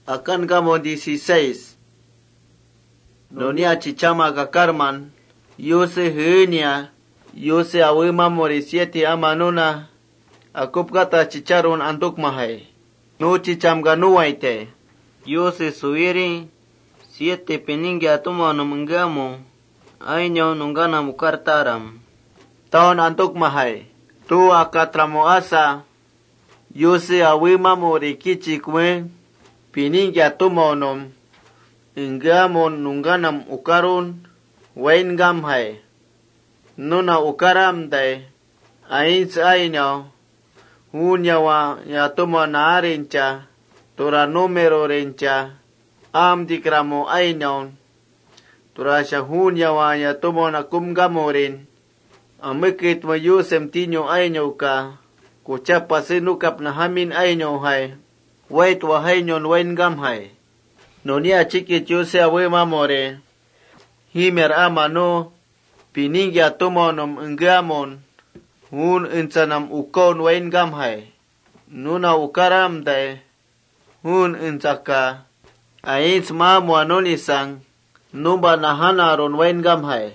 Akan kamu 16. Nonia chichama kakarman. Yose henia. Yose awima morisieti amanuna. Akup kata chicharun antuk mahai. No chicham ganuwaite. Yose suiri. 7 peningi atuma numenggamu. Ainyo nunggana mukartaram. Taon antuk mahai. Tu akatramo asa. Yose awima morikichi kwe. Piningi atuma num. Inggamon nungganam ukarun. Wain gamhai. Nuna ukaram day. Ains ainyo. Hunyawa yatuma naarincha. Tura numero rincha. Am dikramo ainyon. Turasya hunyawa yatuma nakumgamorin. Amikit mo yusem tinyo ainyo ka. Kuchapa sinukap na hamin ainyo hay. Wait wahainyon wain gamhay. Nonia chikit yuse awe mamore. Himer amano. Piningi atumonom inggamon. Hun insanam ukon wain gamhay. Nuna ukaram day. Hun insaka. Ains mamu anonisang. Numba nahanaron wain gamhay.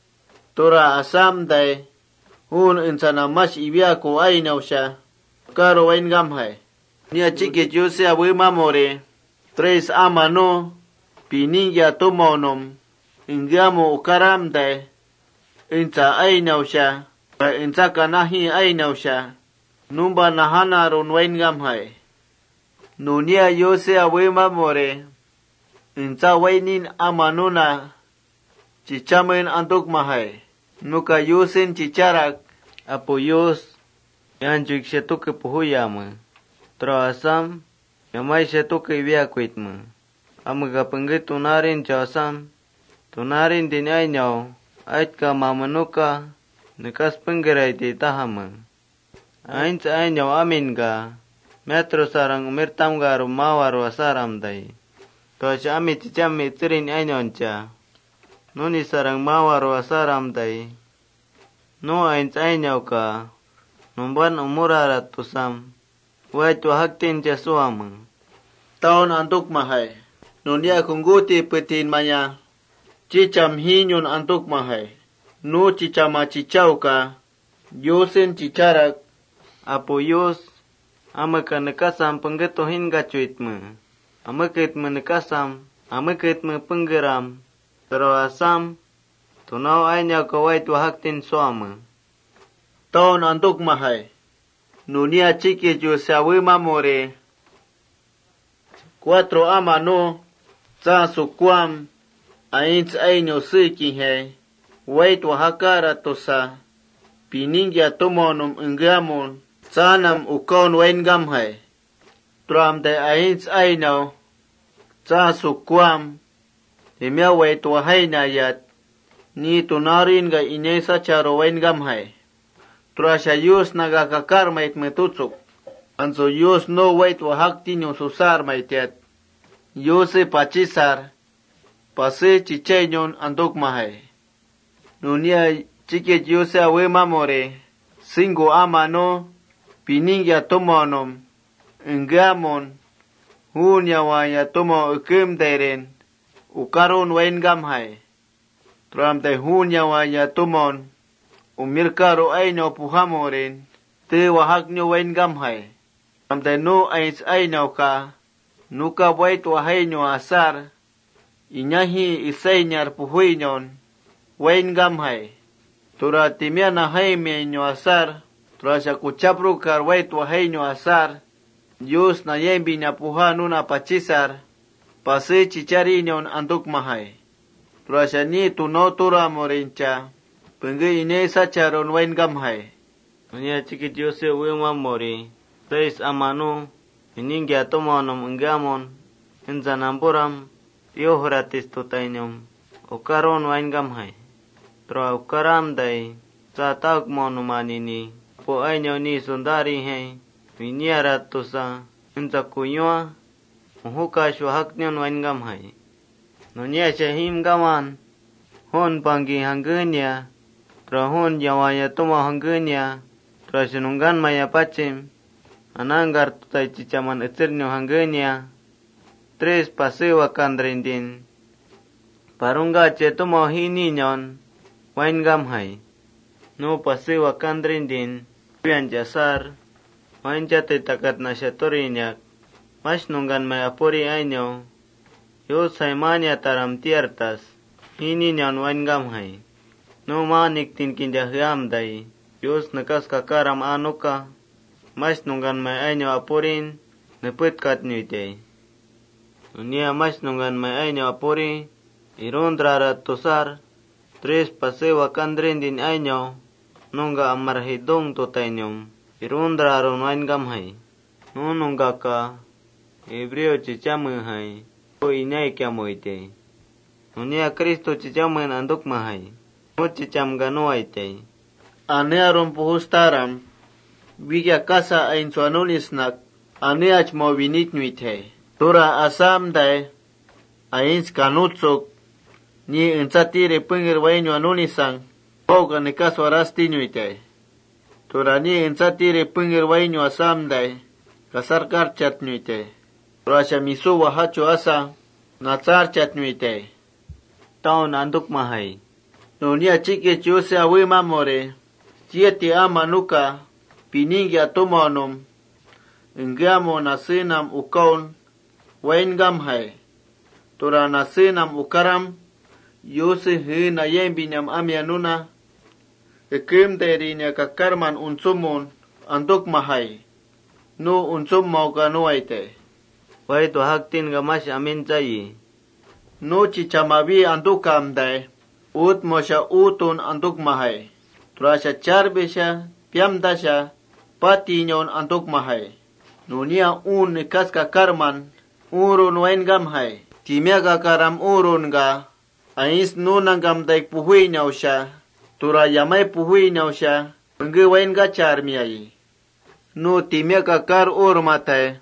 Tura asam day. Hun insanam mas ibiako aynaw siya. Karo wain gamhay. Nia chikit yuse awe mamore. 3 amano. Piningi atumonom. Inggamo ukaram day. Insa aynaw siya. Insa kanahi aynaw siya. Numba nahanaron wain gamhay. Nunia yose awe mamore. Insa wainin amanuna. Chichamen antuk mahay. Nuka yusin chicharak. Apo yus. Yanjuk shetuke puhuyama. Troasam. Yamay shetuke ibiakwitma. Amagapangit tunarin chasam. Tunarin din aynyaw. Ait ka mamanuka. Nikas penggeray di tahama. Ains aynyaw amin ka. Metro sarang umirtam garu mawar wasaram day. Tosya amit chami tirin aynyon Nuni sarang mawar wasaram day. No ains aynyaw ka. Numban umurarat tusam. Wait wahaktin suama. Taon antuk mahay. Nunia kungguti petin maya. Chicham hinyon antuk mahay. No chichama chichaw ka. Yosen chicharak. Apo yos. Amaka nekasam penggetohin gacuitma. Amakit menekasam. Amakit penggeram. Pero asam. Tunaw aynya kawait wahaktin suama. Taon antuk mahay. Nunia chikit yusawi mamore. 4 amano. Sa sukwam. Ains aynyo siki he. Wait wahakara tosa. Piningi atumonum inggamon. Sanam ukon wain gamhay. Tram de ains aynaw. Sa sukwam. Himya wait wahayna yat. Ni tunarin ga inesa charo wain gamhay. Trasya yus nagakakar mait metutsuk. Anso yus no wait wahaktin yung susar maitet. Yuse pachisar. Pase chichenyon antuk mahay. Nunia chikit yuse awe mamore. 5 amano. Piningi atumonom. Inggamon. Hunyawa yatumo ukim deren. Ukaron wain gamhay. Tramte hunyawa yatumon. Umirkaro ayno puhamorin. Te wahak nyo wain gamhay. Tramte no ains aynaw ka. Nuka wait wahay nyo asar. Inyahi isaynyar puhuinyon. Wain gamhay. Tura timya na hayme nyo asar. Tura siya kuchapro kar wait wahay nyo asar. Diyos na yembi na puha nuna pachisar. Pase chicharinyon antuk mahay. Tura siya ni tunotura mo rincha. Pengge inesa charon wain gamhay. Nya chikit Yose wema mori. 6 amano. Iningi atumonum inggamon. Inzanamburam. Yohratis tutainyum. Ukaron wain gamhay. Tura ukaram day. Sa tauk monumanini. Po aynyo ni sundari hay. Vinyarat tusa. Inza kunywa. Muhukash wahaknyon wain gamhay. Nunya shahim gaman. Hon panggi hanggenya. Tura hon yawaya tuma hanggenya. Tura sinunggan maya pacim. Ananggar tutai cicaman etirnyo hanggenya. 3 pasewa kandrindin. Parunga chetumo hininyon, wain gamhay. No pasewa kandrindin, pian jasar, wain jate takat na siya turinyak, mas nunggan may apuri ainyo, yos haimanya taram tiertas, hininyon wain gamhay. No manik tinkinja hiamday, yos nakas kakaram anuka, mas nunggan may ainyo apurin, napitkat nyuitay. Unia mas nunggan may ainyo apuri, irundrara tosar, 3 pasewa kandrindin ainyo, nungga amarhidong totainyom, irundraron wain gamhay. Nunungga ka, Hebreo chichamuhay, o inay kiamoitay. Unia Kristo chichamun anduk mahay, o chicham ganuaitay. Anearon puhustaram, wigya kasa ain suanulisnak, aneach mo vinit nuitay. Tura asam day, ains kanutsok, ni insatire pungir wainyo anulisang, Oga ni kaswaras tinyuitay. Tura ni insatire pungir wainyo asam day, kasar karchat nyuitay. Tura siya miso wahacho asa, natsar chat nyuitay. Taon anduk mahay. Nunia chike chiuse awi mamore, chieti ama nuka, piningi atumonum, ingiamo nasinam ukaon, wain gamhay. Tura nasinam ukaram, yusi hina yembinyam amyanuna, ikim derinya kakarman unsumun, anduk mahay. No unsum mau ganuaite. Wait haktin gamash amin chayi. No chichamavi andukam day, ut mosha utun anduk mahay. Trasha charbisha, piamdasha, patinyon anduk mahay. Nunia un nikas kakarman, urun wain gamhay. Timya kakaram urun ga, ais nunangam daik puhui nyausha, tura yamay puhui nyausha, ngi wain ga charmiyay. No timya kakar urmatay,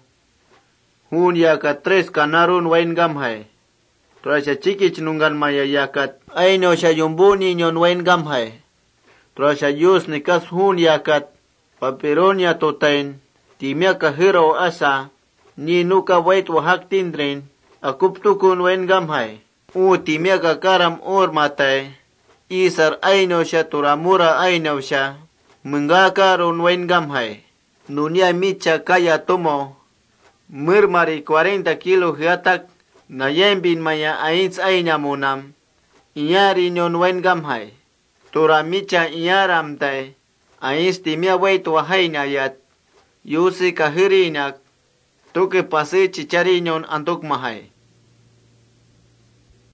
hun yakat 3 kanarun wain gamhay. Tura siya chikich nungan maya yakat, ay no siya yumbuni nyon wain gamhay. Tura siya yus nikas hun yakat, papironya totain, timya kahiro asa, ni nuka wait wahak tindrin, akuptukun wain gamhay. Timya kakaram urmatay, isar ayno siya turamura ayno siya, mengakaron wain gamhay. Nunia micha kaya tumo, murmari 40 kilo hiatak, na yembin maya ains ayna munam, iyari nyon wain gamhay. Tura micha iyaram tay, ains timya wait wahay nayat, yusi kahirinak, tuke pasi chichari nyon anduk mahay.